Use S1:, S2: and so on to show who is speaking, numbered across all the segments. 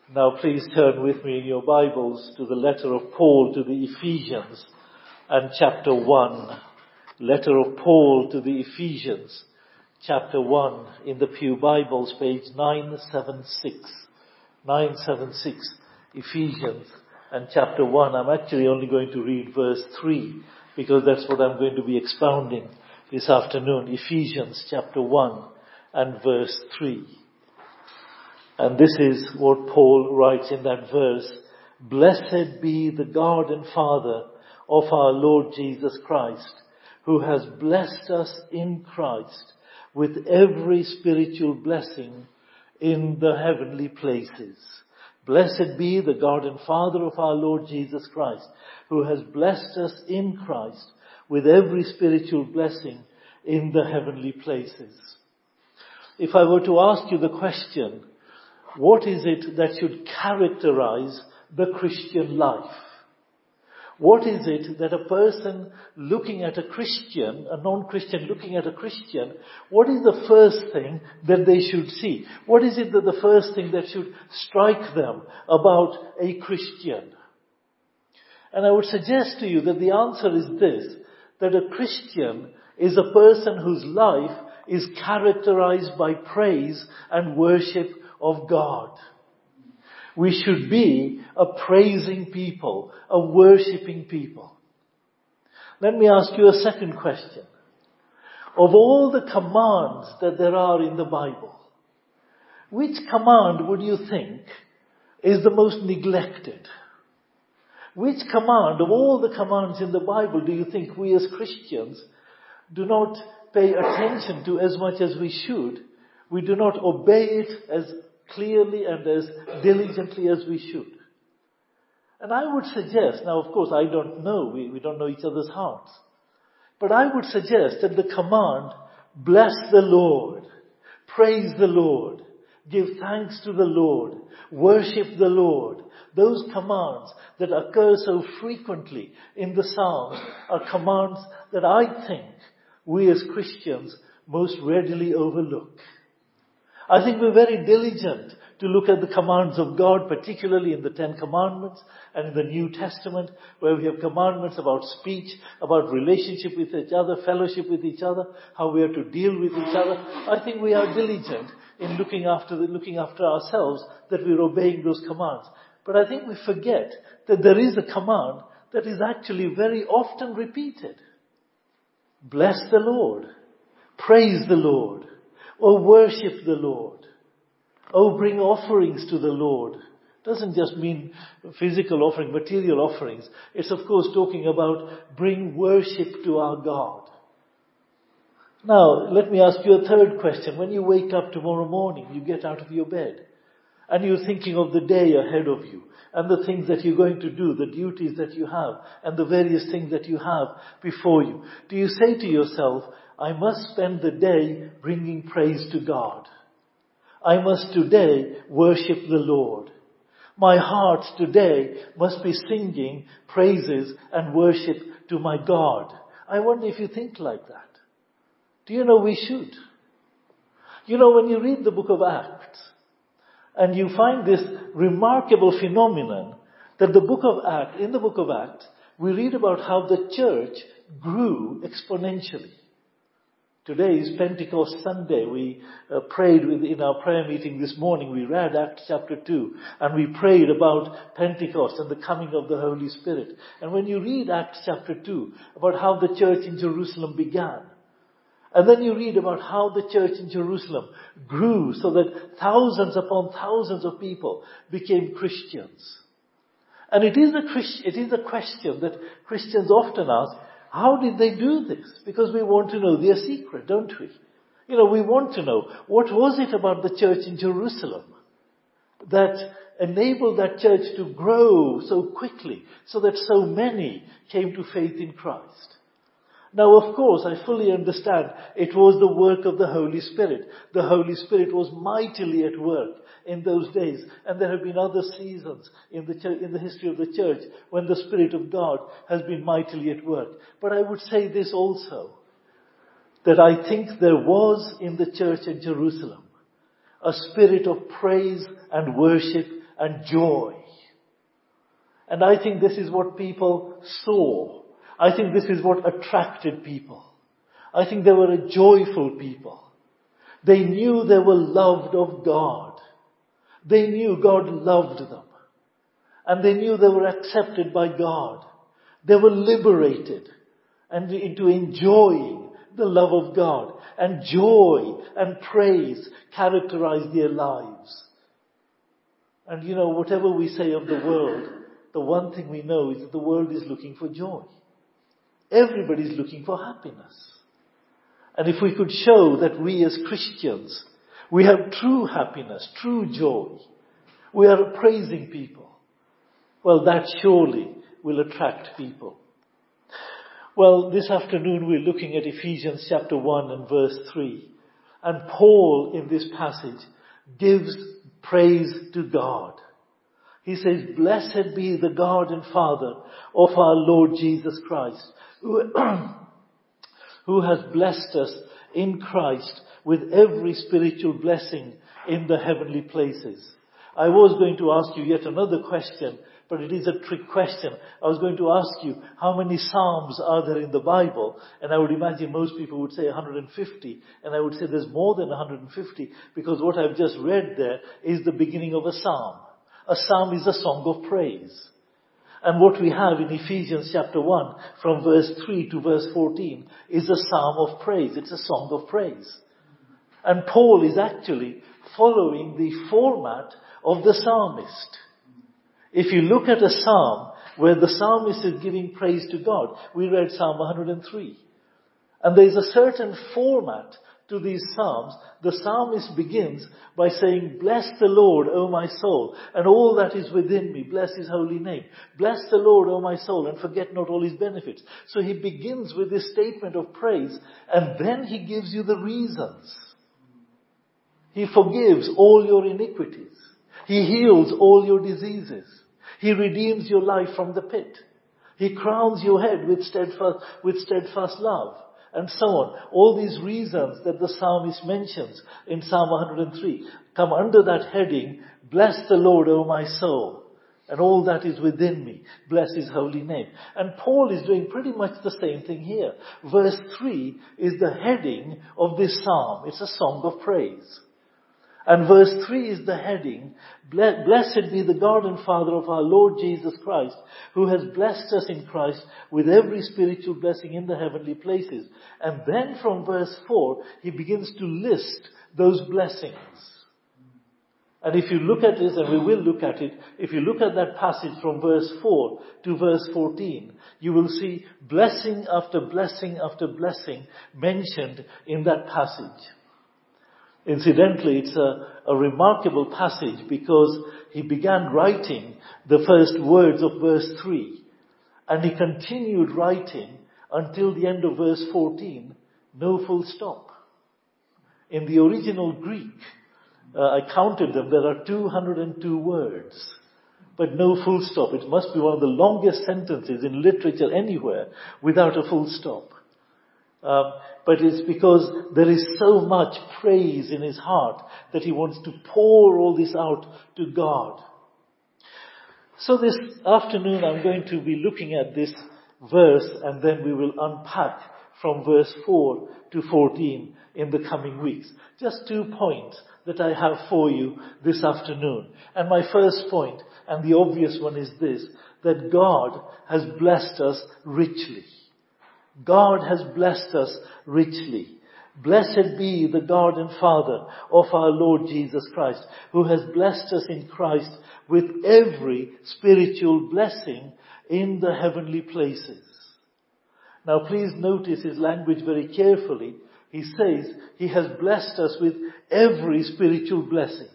S1: Now please turn with me in your Bibles to the letter of Paul to the Ephesians and chapter 1. Letter of Paul to the Ephesians, chapter 1, in the Pew Bibles, page 976. 976, Ephesians and chapter 1. I'm actually only going to read verse 3 because that's what I'm going to be expounding this afternoon. Ephesians chapter 1 and verse 3. And this is what Paul writes in that verse. Blessed be the God and Father of our Lord Jesus Christ, who has blessed us in Christ with every spiritual blessing in the heavenly places. Blessed be the God and Father of our Lord Jesus Christ, who has blessed us in Christ with every spiritual blessing in the heavenly places. If I were to ask you the question, what is it that should characterize the Christian life? What is it that a person looking at a Christian, a non-Christian looking at a Christian, what is the first thing that they should see? What is it that the first thing that should strike them about a Christian? And I would suggest to you that the answer is this, that a Christian is a person whose life is characterized by praise and worship of God. We should be a praising people, a worshipping people. Let me ask you a second question. Of all the commands that there are in the Bible, which command would you think is the most neglected? Which command of all the commands in the Bible do you think we as Christians do not pay attention to as much as we should? We do not obey it as clearly and as diligently as we should. And I would suggest, now of course I don't know, we don't know each other's hearts, but I would suggest that the command, bless the Lord, praise the Lord, give thanks to the Lord, worship the Lord, those commands that occur so frequently in the Psalms are commands that I think we as Christians most readily overlook. I think we're very diligent to look at the commands of God, particularly in the Ten Commandments and in the New Testament, where we have commandments about speech, about relationship with each other, fellowship with each other, how we are to deal with each other. I think we are diligent in looking after ourselves, that we're obeying those commands. But I think we forget that there is a command that is actually very often repeated. Bless the Lord. Praise the Lord. Oh, worship the Lord. Oh, bring offerings to the Lord. Doesn't just mean physical offering, material offerings. It's of course talking about bring worship to our God. Now, let me ask you a third question. When you wake up tomorrow morning, you get out of your bed, and you're thinking of the day ahead of you, and the things that you're going to do, the duties that you have, and the various things that you have before you. Do you say to yourself, I must spend the day bringing praise to God. I must today worship the Lord. My heart today must be singing praises and worship to my God. I wonder if you think like that. Do you know we should? You know, when you read the book of Acts, and you find this remarkable phenomenon that in the book of Acts, we read about how the church grew exponentially. Today is Pentecost Sunday. We prayed in our prayer meeting this morning. We read Acts chapter 2 and we prayed about Pentecost and the coming of the Holy Spirit. And when you read Acts chapter 2 about how the church in Jerusalem began, and then you read about how the church in Jerusalem grew so that thousands upon thousands of people became Christians. And it is a question that Christians often ask, how did they do this? Because we want to know their secret, don't we? You know, we want to know, what was it about the church in Jerusalem that enabled that church to grow so quickly so that so many came to faith in Christ? Now, of course, I fully understand it was the work of the Holy Spirit. The Holy Spirit was mightily at work in those days. And there have been other seasons in the history of the church when the Spirit of God has been mightily at work. But I would say this also, that I think there was in the church in Jerusalem a spirit of praise and worship and joy. And I think this is what people saw. I think this is what attracted people. I think they were a joyful people. They knew they were loved of God. They knew God loved them. And they knew they were accepted by God. They were liberated and into enjoying the love of God. And joy and praise characterized their lives. And whatever we say of the world, the one thing we know is that the world is looking for joy. Everybody's looking for happiness. And if we could show that we as Christians, we have true happiness, true joy, we are a praising people, well, that surely will attract people. Well, this afternoon we're looking at Ephesians chapter 1 and verse 3. And Paul in this passage gives praise to God. He says, "Blessed be the God and Father of our Lord Jesus Christ, who has blessed us in Christ with every spiritual blessing in the heavenly places." I was going to ask you yet another question, but it is a trick question. I was going to ask you, how many Psalms are there in the Bible? And I would imagine most people would say 150. And I would say there's more than 150, because what I've just read there is the beginning of a Psalm. A Psalm is a song of praise. And what we have in Ephesians chapter 1, from verse 3 to verse 14, is a psalm of praise. It's a song of praise. And Paul is actually following the format of the psalmist. If you look at a psalm where the psalmist is giving praise to God, we read Psalm 103. And there is a certain format to these psalms. The psalmist begins by saying, "Bless the Lord, O my soul, and all that is within me. Bless his holy name. Bless the Lord, O my soul, and forget not all his benefits." So he begins with this statement of praise, and then he gives you the reasons. He forgives all your iniquities. He heals all your diseases. He redeems your life from the pit. He crowns your head with steadfast love. And so on. All these reasons that the psalmist mentions in Psalm 103 come under that heading, "Bless the Lord, O my soul, and all that is within me. Bless his holy name." And Paul is doing pretty much the same thing here. Verse 3 is the heading of this psalm. It's a song of praise. And verse 3 is the heading, "Blessed be the God and Father of our Lord Jesus Christ, who has blessed us in Christ with every spiritual blessing in the heavenly places." And then from verse 4, he begins to list those blessings. And if you look at this, and we will look at it, if you look at that passage from verse 4 to verse 14, you will see blessing after blessing after blessing mentioned in that passage. Incidentally, it's a remarkable passage because he began writing the first words of verse 3 and he continued writing until the end of verse 14, no full stop. In the original Greek, I counted them, there are 202 words, but no full stop. It must be one of the longest sentences in literature anywhere without a full stop. But it's because there is so much praise in his heart that he wants to pour all this out to God. So this afternoon I'm going to be looking at this verse and then we will unpack from verse 4 to 14 in the coming weeks. Just 2 points that I have for you this afternoon. And my first point, and the obvious one, is this, that God has blessed us richly. God has blessed us richly. Blessed be the God and Father of our Lord Jesus Christ, who has blessed us in Christ with every spiritual blessing in the heavenly places. Now please notice his language very carefully. He says he has blessed us with every spiritual blessing.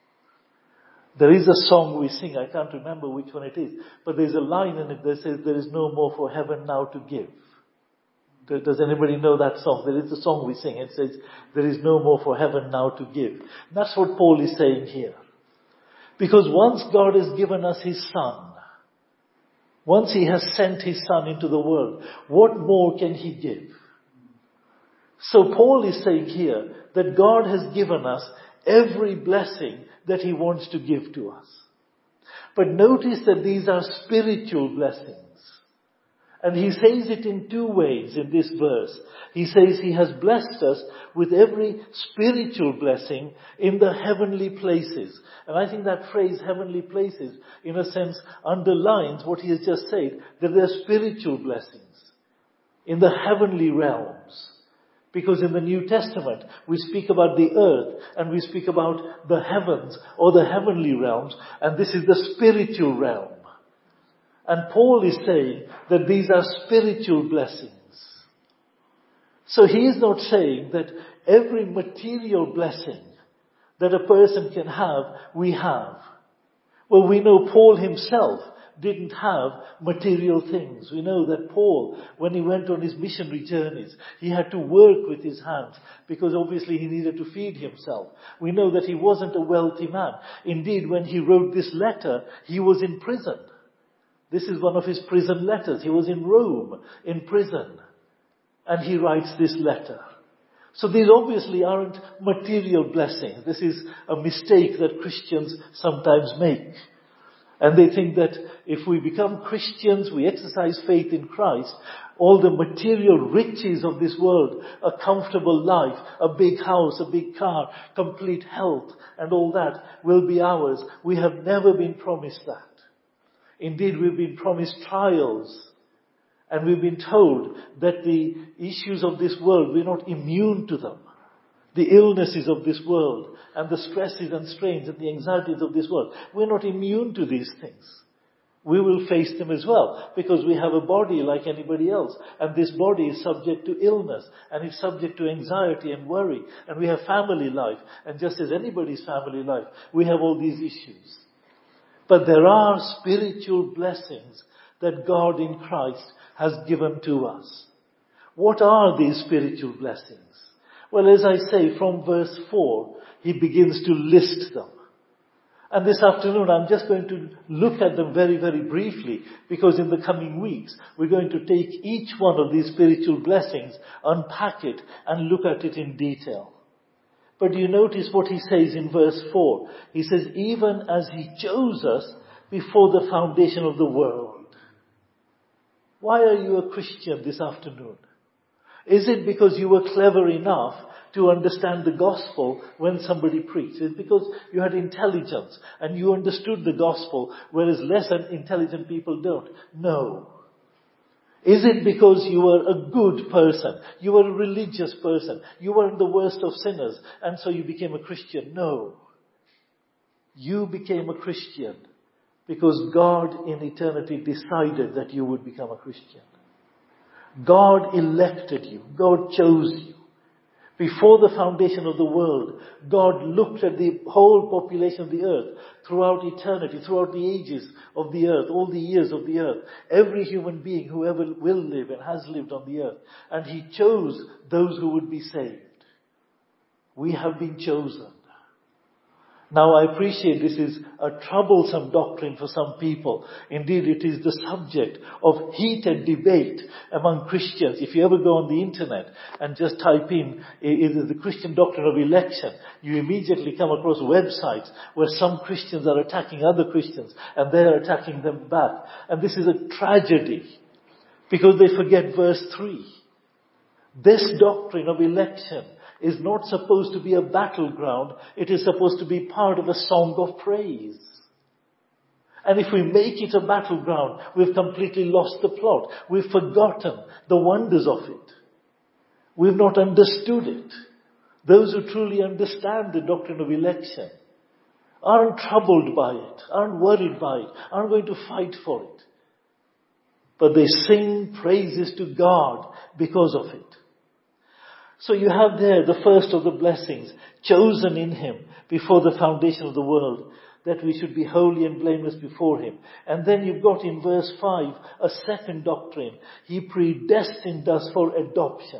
S1: There is a song we sing, I can't remember which one it is, but there's a line in it that says, "There is no more for heaven now to give." Does anybody know that song? There is a song we sing. It says, "There is no more for heaven now to give." And that's what Paul is saying here. Because once God has given us his Son, once he has sent his Son into the world, what more can he give? So Paul is saying here that God has given us every blessing that he wants to give to us. But notice that these are spiritual blessings. And he says it in two ways in this verse. He says he has blessed us with every spiritual blessing in the heavenly places. And I think that phrase, heavenly places, in a sense underlines what he has just said, that there are spiritual blessings in the heavenly realms. Because in the New Testament, we speak about the earth and we speak about the heavens or the heavenly realms, and this is the spiritual realm. And Paul is saying that these are spiritual blessings. So he is not saying that every material blessing that a person can have, we have. Well, we know Paul himself didn't have material things. We know that Paul, when he went on his missionary journeys, he had to work with his hands because obviously he needed to feed himself. We know that he wasn't a wealthy man. Indeed, when he wrote this letter, he was in prison. This is one of his prison letters. He was in Rome, in prison. And he writes this letter. So these obviously aren't material blessings. This is a mistake that Christians sometimes make. And they think that if we become Christians, we exercise faith in Christ, all the material riches of this world, a comfortable life, a big house, a big car, complete health, and all that will be ours. We have never been promised that. Indeed, we've been promised trials. And we've been told that the issues of this world, we're not immune to them. The illnesses of this world and the stresses and strains and the anxieties of this world, we're not immune to these things. We will face them as well because we have a body like anybody else. And this body is subject to illness and it's subject to anxiety and worry. And we have family life. And just as anybody's family life, we have all these issues. But there are spiritual blessings that God in Christ has given to us. What are these spiritual blessings? Well, as I say, from verse 4, he begins to list them. And this afternoon, I'm just going to look at them very, very briefly, because in the coming weeks, we're going to take each one of these spiritual blessings, unpack it, and look at it in detail. But you notice what he says in verse 4. He says, even as he chose us before the foundation of the world. Why are you a Christian this afternoon? Is it because you were clever enough to understand the gospel when somebody preached? Is it because you had intelligence and you understood the gospel, whereas less intelligent people don't? No. Is it because you were a good person? You were a religious person. You weren't the worst of sinners, and so you became a Christian? No. You became a Christian because God in eternity decided that you would become a Christian. God elected you. God chose you. Before the foundation of the world, God looked at the whole population of the earth throughout eternity, throughout the ages of the earth, all the years of the earth, every human being who ever will live and has lived on the earth. And he chose those who would be saved. We have been chosen. Now I appreciate this is a troublesome doctrine for some people. Indeed, it is the subject of heated debate among Christians. If you ever go on the internet and just type in the Christian doctrine of election, you immediately come across websites where some Christians are attacking other Christians and they are attacking them back. And this is a tragedy because they forget verse 3. This doctrine of election is not supposed to be a battleground. It is supposed to be part of a song of praise. And if we make it a battleground, we've completely lost the plot. We've forgotten the wonders of it. We've not understood it. Those who truly understand the doctrine of election aren't troubled by it, aren't worried by it, aren't going to fight for it. But they sing praises to God because of it. So you have there the first of the blessings, chosen in him before the foundation of the world, that we should be holy and blameless before him. And then you've got in verse 5 a second doctrine. He predestined us for adoption.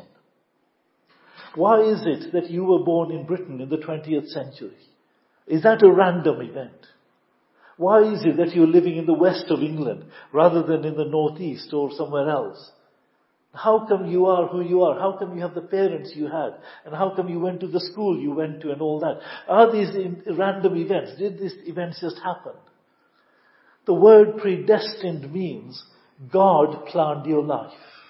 S1: Why is it that you were born in Britain in the 20th century? Is that a random event? Why is it that you're living in the west of England rather than in the northeast or somewhere else? How come you are who you are? How come you have the parents you had? And how come you went to the school you went to and all that? Are these random events? Did these events just happen? The word predestined means God planned your life.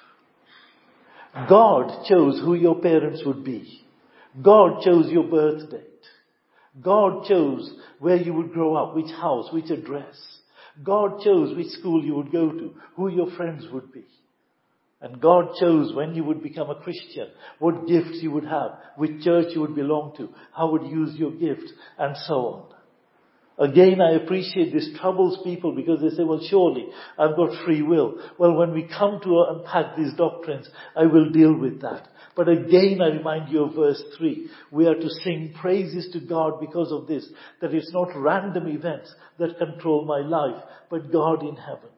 S1: God chose who your parents would be. God chose your birth date. God chose where you would grow up, which house, which address. God chose which school you would go to, who your friends would be. And God chose when you would become a Christian, what gifts you would have, which church you would belong to, how would you use your gifts, and so on. Again, I appreciate this troubles people because they say, well, surely I've got free will. Well, when we come to unpack these doctrines, I will deal with that. But again, I remind you of verse 3. We are to sing praises to God because of this, that it's not random events that control my life, but God in heaven.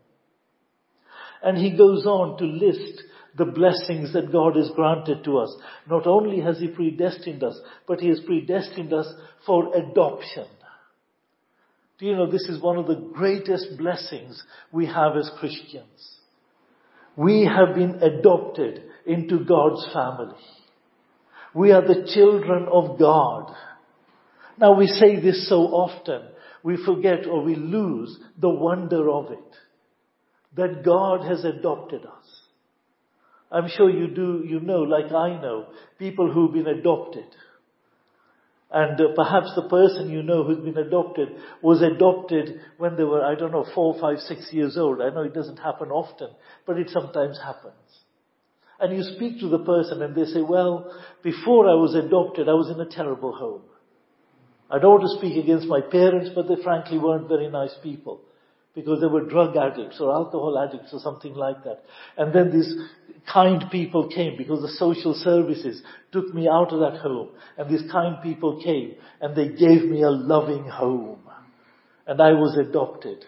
S1: And he goes on to list the blessings that God has granted to us. Not only has he predestined us, but he has predestined us for adoption. Do you know, this is one of the greatest blessings we have as Christians. We have been adopted into God's family. We are the children of God. Now we say this so often, we forget or we lose the wonder of it. That God has adopted us. I'm sure you know, like I know, people who've been adopted. And perhaps the person you know who's been adopted was adopted when they were, 4, 5, 6 years old. I know it doesn't happen often, but it sometimes happens. And you speak to the person and they say, well, before I was adopted, I was in a terrible home. I don't want to speak against my parents, but they frankly weren't very nice people. Because they were drug addicts or alcohol addicts or something like that. And then these kind people came because the social services took me out of that home. And these kind people came and they gave me a loving home. And I was adopted.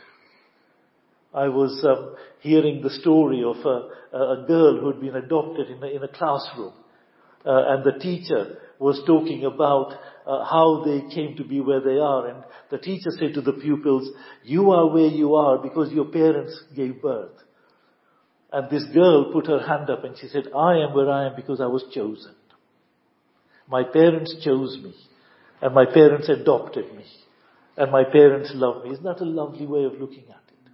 S1: I was hearing the story of a girl who had been adopted in a classroom. And the teacher was talking about how they came to be where they are. And the teacher said to the pupils, you are where you are because your parents gave birth. And this girl put her hand up and she said, I am where I am because I was chosen. My parents chose me. And my parents adopted me. And my parents loved me. Isn't that a lovely way of looking at it?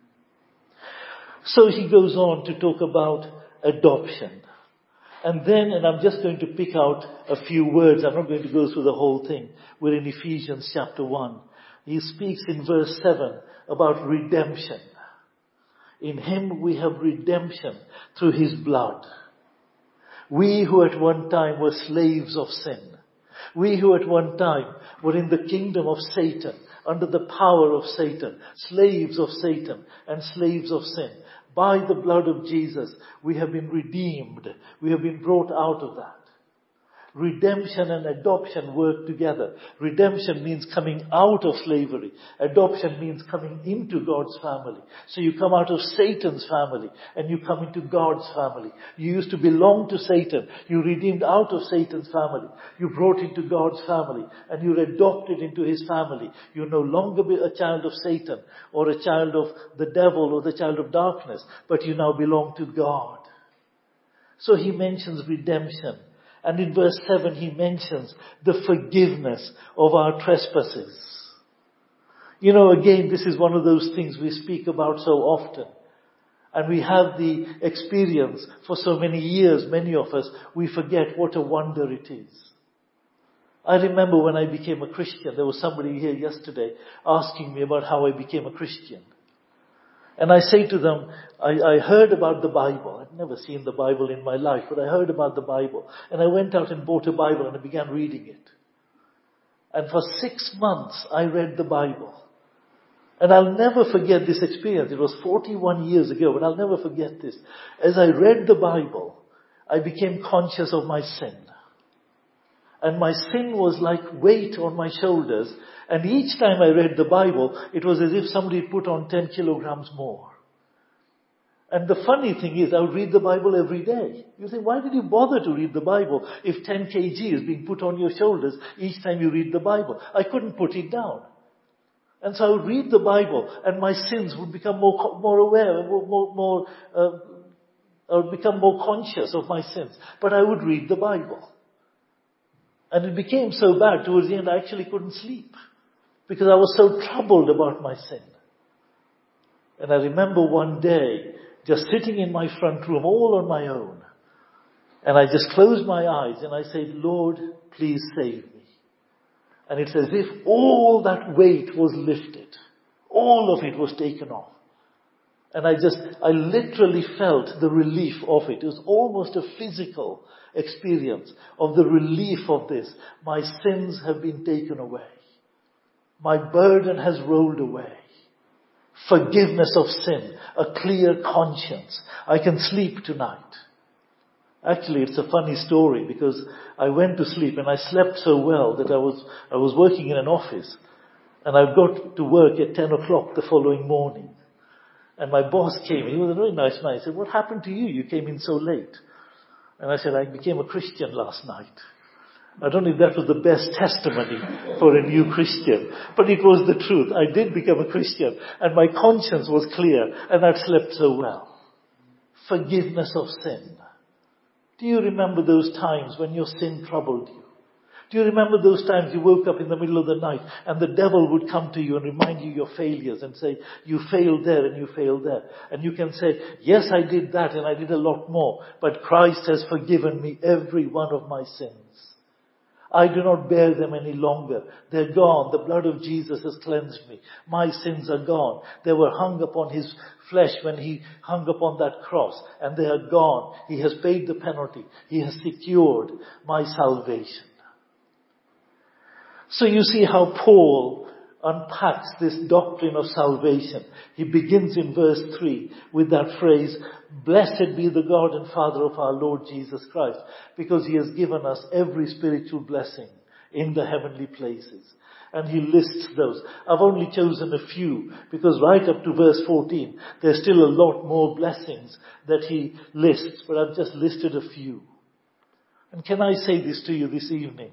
S1: So he goes on to talk about adoption. And then, and I'm just going to pick out a few words. I'm not going to go through the whole thing. We're in Ephesians chapter 1. He speaks in verse 7 about redemption. In him we have redemption through his blood. We who at one time were slaves of sin. We who at one time were in the kingdom of Satan, under the power of Satan, slaves of Satan and slaves of sin. By the blood of Jesus, we have been redeemed. We have been brought out of that. Redemption and adoption work together. Redemption means coming out of slavery. Adoption means coming into God's family. So you come out of Satan's family and you come into God's family. You used to belong to Satan. You redeemed out of Satan's family. You brought into God's family and you're adopted into his family. You're no longer a child of Satan or a child of the devil or the child of darkness, but you now belong to God. So he mentions redemption. And in verse 7 he mentions the forgiveness of our trespasses. You know, again, this is one of those things we speak about so often. And we have the experience for so many years, many of us, we forget what a wonder it is. I remember when I became a Christian, there was somebody here yesterday asking me about how I became a Christian. And I say to them, I heard about the Bible. I'd never seen the Bible in my life, but I heard about the Bible. And I went out and bought a Bible and I began reading it. And for 6 months I read the Bible. And I'll never forget this experience. It was 41 years ago, but I'll never forget this. As I read the Bible, I became conscious of my sin. And my sin was like weight on my shoulders. And each time I read the Bible, it was as if somebody put on 10 kilograms more. And the funny thing is, I would read the Bible every day. You say, why did you bother to read the Bible if 10 kg is being put on your shoulders each time you read the Bible? I couldn't put it down. And so I would read the Bible and my sins would become more aware, I would become more conscious of my sins. But I would read the Bible. And it became so bad towards the end I actually couldn't sleep. Because I was so troubled about my sin. And I remember one day just sitting in my front room all on my own. And I just closed my eyes and I said, Lord, please save me. And it's as if all that weight was lifted. All of it was taken off. And I literally felt the relief of it. It was almost a physical experience of the relief of this. My sins have been taken away. My burden has rolled away. Forgiveness of sin. A clear conscience. I can sleep tonight. Actually, it's a funny story because I went to sleep and I slept so well that I was working in an office and I got to work at 10 o'clock the following morning. And my boss came. He was a very nice man. He said, what happened to you? You came in so late. And I said, I became a Christian last night. I don't know if that was the best testimony for a new Christian, but it was the truth. I did become a Christian and my conscience was clear and I'd slept so well. Forgiveness of sin. Do you remember those times when your sin troubled you? Do you remember those times you woke up in the middle of the night and the devil would come to you and remind you your failures and say, you failed there and you failed there. And you can say, yes, I did that and I did a lot more, but Christ has forgiven me every one of my sins. I do not bear them any longer. They're gone. The blood of Jesus has cleansed me. My sins are gone. They were hung upon his flesh when he hung upon that cross, and they are gone. He has paid the penalty. He has secured my salvation. So you see how Paul unpacks this doctrine of salvation. He begins in verse 3 with that phrase, blessed be the God and Father of our Lord Jesus Christ, because he has given us every spiritual blessing in the heavenly places. And he lists those. I've only chosen a few because right up to verse 14, there's still a lot more blessings that he lists, but I've just listed a few. And can I say this to you this evening,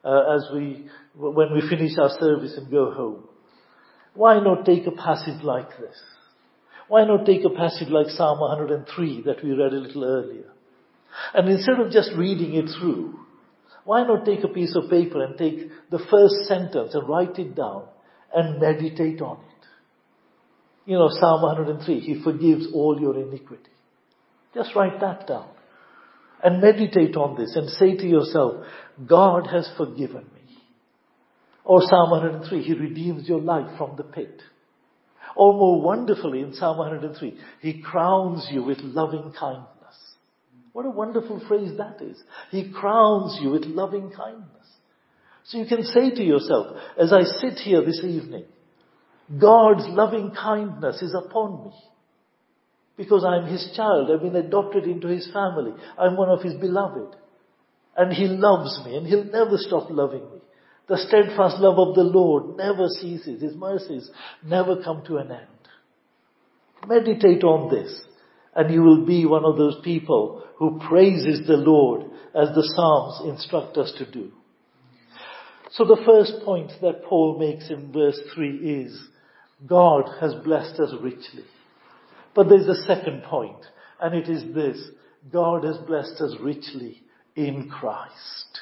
S1: when we finish our service and go home? Why not take a passage like this? Why not take a passage like Psalm 103 that we read a little earlier? And instead of just reading it through, why not take a piece of paper and take the first sentence and write it down and meditate on it? You know, Psalm 103, he forgives all your iniquity. Just write that down. And meditate on this and say to yourself, God has forgiven me. Or Psalm 103, he redeems your life from the pit. Or more wonderfully in Psalm 103, he crowns you with loving kindness. What a wonderful phrase that is. He crowns you with loving kindness. So you can say to yourself, as I sit here this evening, God's loving kindness is upon me. Because I'm his child. I've been adopted into his family. I'm one of his beloved. And he loves me and he'll never stop loving me. The steadfast love of the Lord never ceases. His mercies never come to an end. Meditate on this and you will be one of those people who praises the Lord as the Psalms instruct us to do. So the first point that Paul makes in verse 3 is, God has blessed us richly. But there's a second point, and it is this: God has blessed us richly in Christ.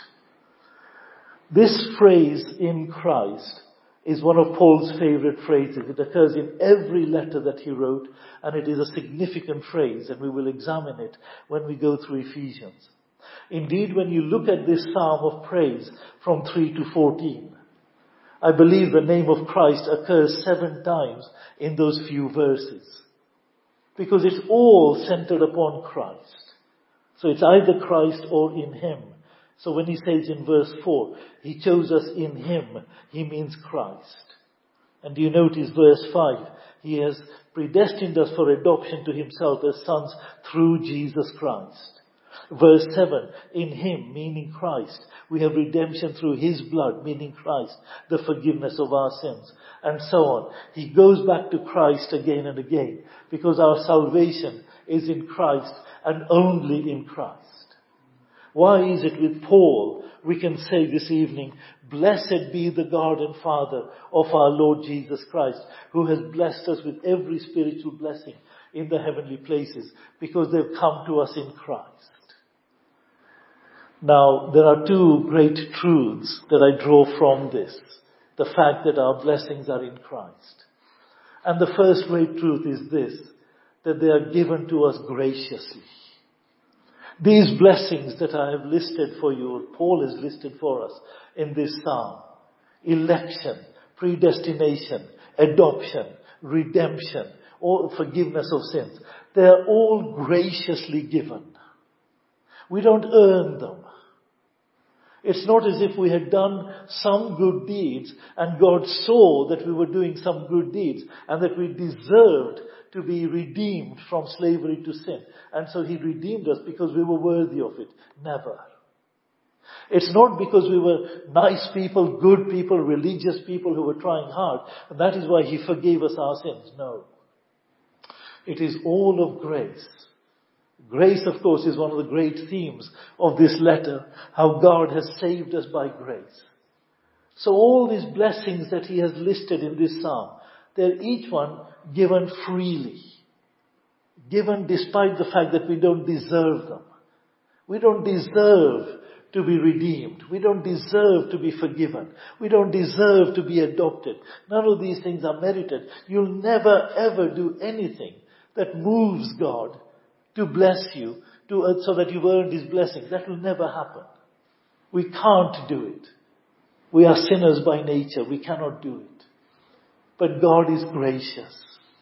S1: This phrase, in Christ, is one of Paul's favorite phrases. It occurs in every letter that he wrote, and it is a significant phrase, and we will examine it when we go through Ephesians. Indeed, when you look at this psalm of praise from 3 to 14, I believe the name of Christ occurs 7 times in those few verses. Because it's all centered upon Christ. So it's either Christ or in him. So when he says in verse 4, he chose us in him, he means Christ. And do you notice verse 5? He has predestined us for adoption to himself as sons through Jesus Christ. Verse 7, in him, meaning Christ, we have redemption through his blood, meaning Christ, the forgiveness of our sins, and so on. He goes back to Christ again and again, because our salvation is in Christ and only in Christ. Why is it with Paul we can say this evening, blessed be the God and Father of our Lord Jesus Christ, who has blessed us with every spiritual blessing in the heavenly places, because they've come to us in Christ. Now, there are 2 great truths that I draw from this. The fact that our blessings are in Christ. And the first great truth is this, that they are given to us graciously. These blessings that I have listed for you, or Paul has listed for us in this psalm, election, predestination, adoption, redemption, or forgiveness of sins, they are all graciously given. We don't earn them. It's not as if we had done some good deeds and God saw that we were doing some good deeds and that we deserved to be redeemed from slavery to sin. And so He redeemed us because we were worthy of it. Never. It's not because we were nice people, good people, religious people who were trying hard, and that is why He forgave us our sins. No. It is all of grace. Grace, of course, is one of the great themes of this letter, how God has saved us by grace. So all these blessings that He has listed in this psalm, they're each one given freely. Given despite the fact that we don't deserve them. We don't deserve to be redeemed. We don't deserve to be forgiven. We don't deserve to be adopted. None of these things are merited. You'll never ever do anything that moves God to bless you, so that you've earned His blessing. That will never happen. We can't do it. We are sinners by nature. We cannot do it. But God is gracious.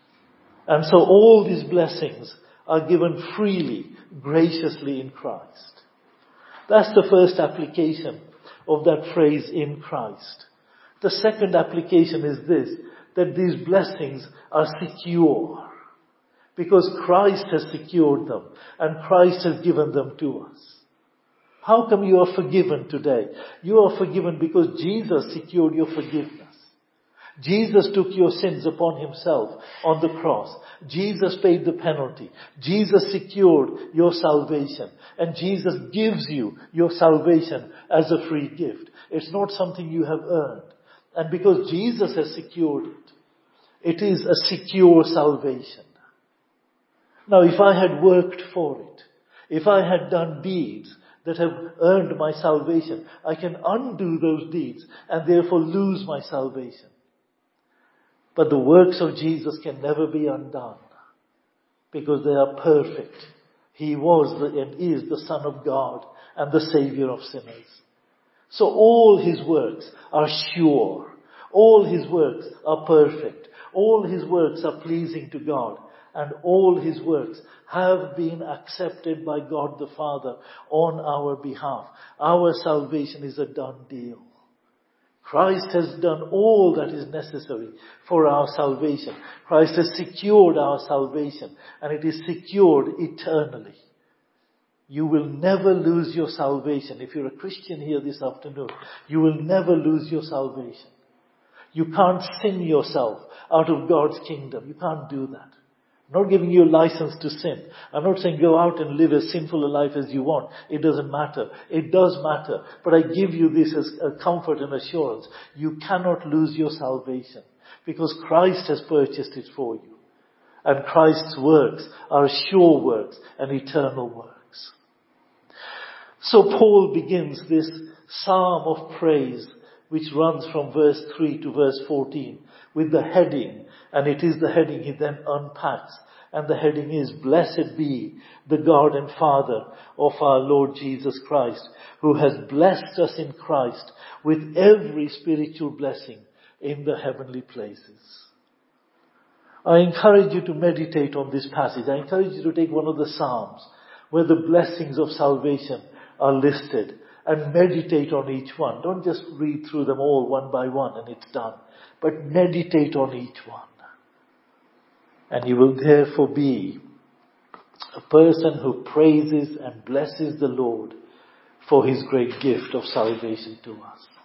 S1: And so all these blessings are given freely, graciously in Christ. That's the first application of that phrase, in Christ. The second application is this, that these blessings are secure. Because Christ has secured them and Christ has given them to us. How come you are forgiven today? You are forgiven because Jesus secured your forgiveness. Jesus took your sins upon Himself on the cross. Jesus paid the penalty. Jesus secured your salvation. And Jesus gives you your salvation as a free gift. It's not something you have earned. And because Jesus has secured it, it is a secure salvation. Now, if I had worked for it, if I had done deeds that have earned my salvation, I can undo those deeds and therefore lose my salvation. But the works of Jesus can never be undone because they are perfect. He was and is the Son of God and the Savior of sinners. So all His works are sure. All His works are perfect. All His works are pleasing to God. And all His works have been accepted by God the Father on our behalf. Our salvation is a done deal. Christ has done all that is necessary for our salvation. Christ has secured our salvation, and it is secured eternally. You will never lose your salvation. If you're a Christian here this afternoon, you will never lose your salvation. You can't sin yourself out of God's kingdom. You can't do that. I'm not giving you a license to sin. I'm not saying go out and live as sinful a life as you want. It doesn't matter. It does matter. But I give you this as a comfort and assurance. You cannot lose your salvation because Christ has purchased it for you. And Christ's works are sure works and eternal works. So Paul begins this psalm of praise which runs from verse 3 to verse 14 with the heading, and it is the heading he then unpacks, and the heading is, Blessed be the God and Father of our Lord Jesus Christ, who has blessed us in Christ with every spiritual blessing in the heavenly places. I encourage you to meditate on this passage. I encourage you to take one of the Psalms where the blessings of salvation are listed and meditate on each one. Don't just read through them all one by one and it's done. But meditate on each one. And you will therefore be a person who praises and blesses the Lord for His great gift of salvation to us.